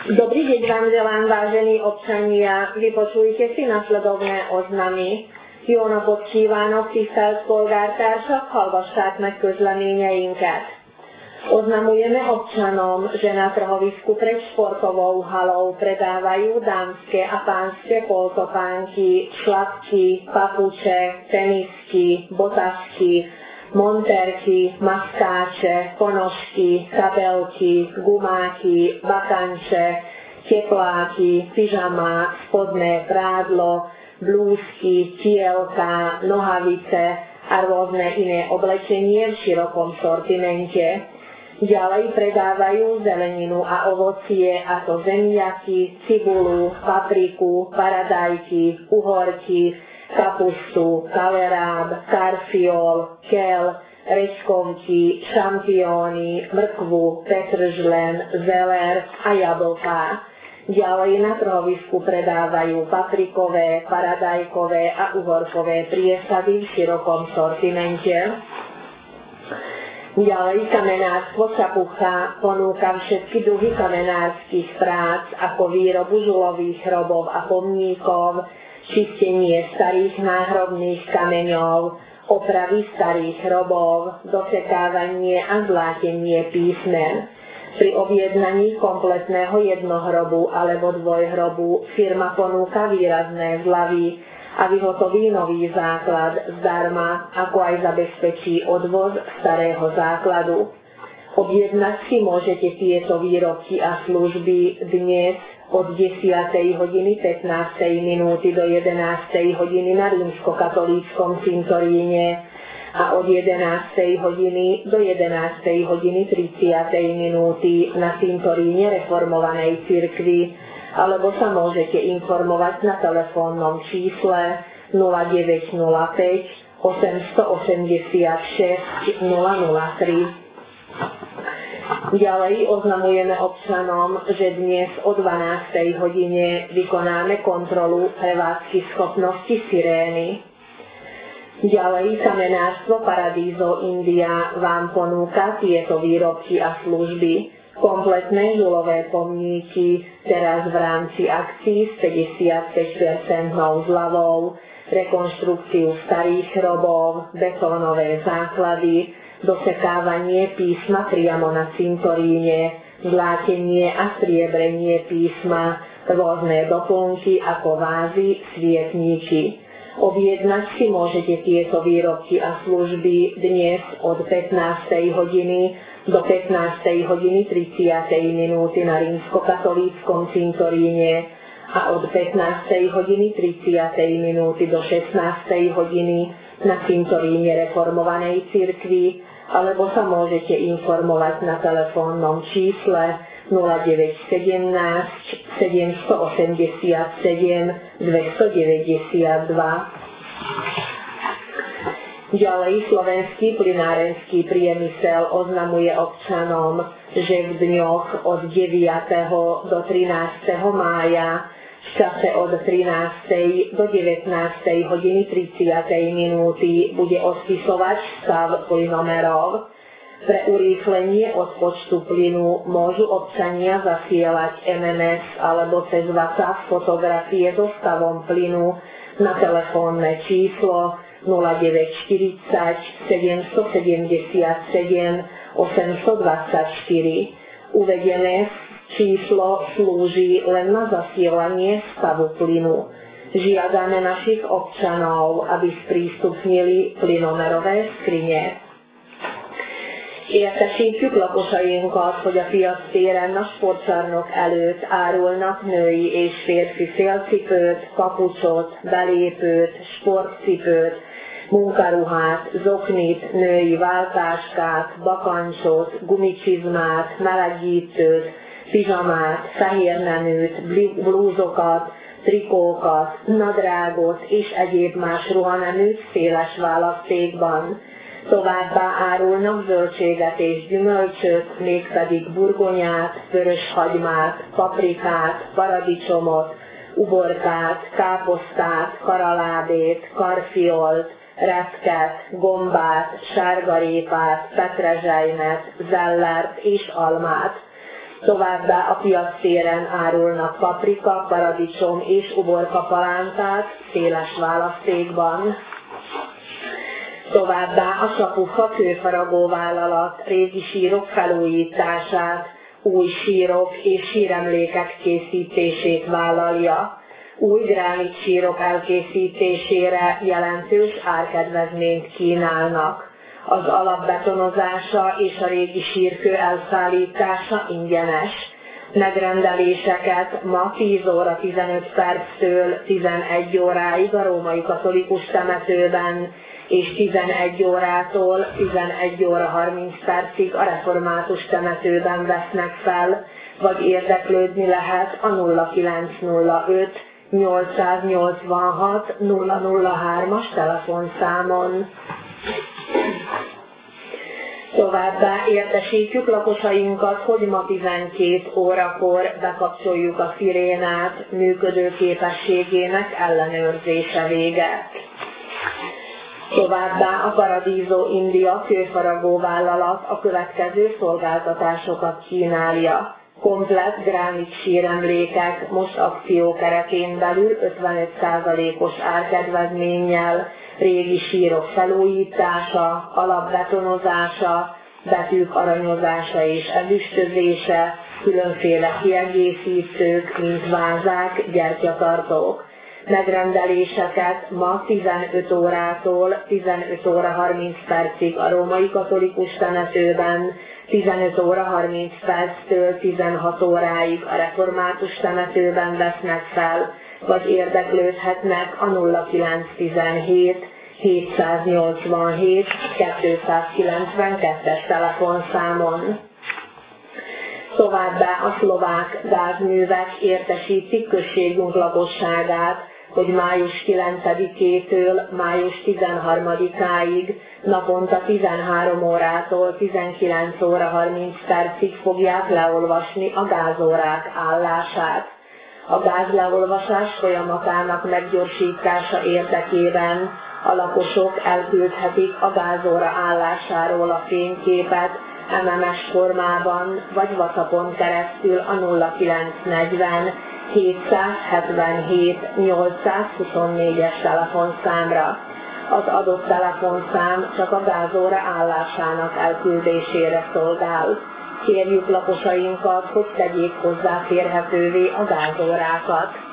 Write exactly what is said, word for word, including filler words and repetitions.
Dobrý deň vám želám, vážení občania. Vypočujte si nasledovné oznamy. Jó napot kívánok, tisztelt polgártársak, hallgassák meg közleményeinket. Oznamujeme občanom, že na trhovisku pred športovou halou predávajú dámske a pánske poltopánky, šlapky, papuče, tenisky, botažky, monterky, maskáče, ponožky, kabelky, gumáky, bakanče, tepláky, pyžamák, spodné prádlo, blúzky, tielka, nohavice a rôzne iné oblečenie v širokom sortimente. Ďalej predávajú zeleninu a ovocie, ako zemiaky, cibulu, papriku, paradajky, uhorky, kapustu, kaleráb, karfiol, kel, rečkovky, šampióny, mrkvu, petržlen, zeler a jablká. Ďalej na trhovisku predávajú paprikové, paradajkové a uhorkové priesady v širokom sortimente. Ďalej kamenárstvo Čapucha ponúka všetky druhy kamenárskych prác, ako výrobu žulových hrobov a pomníkov, čistenie starých náhrobných kameňov, opravy starých hrobov, dosekávanie a zlátenie písmen. Pri objednaní kompletného jednohrobu alebo dvojhrobu firma ponúka výrazné zľavy a vyhotoví nový základ zdarma, ako aj zabezpečí odvoz starého základu. Objednať si môžete tieto výrobky a služby dnes od desiatej hodiny pätnástej minúty do jedenástej hodiny na rímskokatolíckom cintoríne a od jedenástej hodiny do jedenástej hodiny tridsiatej minúty na cintoríne reformovanej cirkvi, alebo sa môžete informovať na telefónnom čísle nula deväť nula päť osem osem šesť nula nula tri. Ďalej oznamujeme občanom, že dnes o dvanástej hodine vykonáme kontrolu prevádzky schopnosti sirény. Ďalej kamenárstvo Paradiso India vám ponúka tieto výrobky a služby. Kompletné žulové pomníky, teraz v rámci akcií s päťdesiatpäť percent zľavou, rekonštrukciu starých hrobov, betónové základy, dosekávanie písma priamo na cintoríne, zlátenie a striebrenie písma, rôzne doplnky ako vázy, svietniky. Objednať si môžete tieto výrobky a služby dnes od pätnástej hodiny do pätnástej hodiny tridsiatej minúty na rímskokatolíckom cintoríne a od pätnástej hodiny tridsiatej minúty do šestnástej hodiny na cintoríne reformovanej cirkvi, alebo sa môžete informovať na telefónnom čísle nula deväť jeden sedem sedem osem sedem dva deväť dva. Ďalej slovenský plynárenský priemysel oznamuje občanom, že v dňoch od deviateho do trinásteho mája v čase od trinástej do devätnástej hodiny tridsiatej minúty bude ospisovať stav plynomerov. Pre urýchlenie odpočtu plynu môžu občania zasielať em em es alebo cez WhatsApp fotografie so stavom plynu na telefónne číslo nula deväť štyridsať sedem sedem sedem osem dva štyri. Uvedené číslo slúži len na zasielanie stavu plynu. Žiadame našich občanov, aby sprístupnili plynomerové skrine. Értesítjük lakosainkat, hogy a Piac téren a sportcsarnok előtt árulnak női és férfi félcipőt, kapucsot, belépőt, sportcipőt, munkaruhát, zoknit, női váltáskát, bakancsot, gumicsizmát, melegítőt, pizsamát, fehérneműt, blúzokat, trikókat, nadrágot és egyéb más ruhaneműt széles választékban. Továbbá árulnak zöldséget és gyümölcsöt, mégpedig burgonyát, vöröshagymát, paprikát, paradicsomot, uborkát, káposztát, karalábét, karfiolt, repket, gombát, sárgarépát, petrezselymet, zellert és almát. Továbbá a piactéren árulnak paprika, paradicsom és uborka palántát széles választékban. Továbbá a Sapufa kőfaragó vállalat régi sírok felújítását, új sírok és síremlékek készítését vállalja. Új gránit sírok elkészítésére jelentős árkedvezményt kínálnak. Az alapbetonozása és a régi sírkő elszállítása ingyenes. Megrendeléseket ma tíz óra tizenöt perctől tizenegy óráig a római katolikus temetőben, és tizenegy órától tizenegy óra harminc percig a református temetőben vesznek fel, vagy érdeklődni lehet a nulla kilenc nulla öt nyolcszáznyolcvanhat nulla nulla hármas telefonszámon. Továbbá értesítjük lakosainkat, hogy ma tizenkét órakor bekapcsoljuk a szirénát, működőképességének ellenőrzése véget. Továbbá a Paradiso India kőfaragó vállalat a következő szolgáltatásokat kínálja. Komplett gránit síremlékek most akció keretén belül ötvenöt százalékos árkedvezménnyel, régi sírok felújítása, alapbetonozása, betűk aranyozása és ezüstözése, különféle kiegészítők, mint vázák, gyertyatartók. Megrendeléseket ma tizenöt órától tizenöt óra harminc percig a római katolikus temetőben, tizenöt óra harminc perctől tizenhat óráig a református temetőben vesznek fel, vagy érdeklődhetnek a nulla kilenc tizenhét hétszáznyolcvanhét kétszázkilencvenkettes telefonszámon. Továbbá a szlovák gázművek értesítik községünk lakosságát, hogy május kilencedikétől május tizenharmadikáig naponta tizenhárom órától tizenkilenc óra harminc percig fogják leolvasni a gázórák állását. A gázleolvasás folyamatának meggyorsítása érdekében a lakosok elküldhetik a gázóra állásáról a fényképet em em es formában, vagy WhatsAppon keresztül a nulla kilenc negyven hétszázhetvenhét nyolcszázhuszonnégyes telefonszámra. Az adott telefonszám csak a gázóra állásának elküldésére szolgál. Kérjük lakosainkat, hogy tegyék hozzáférhetővé a gázórákat.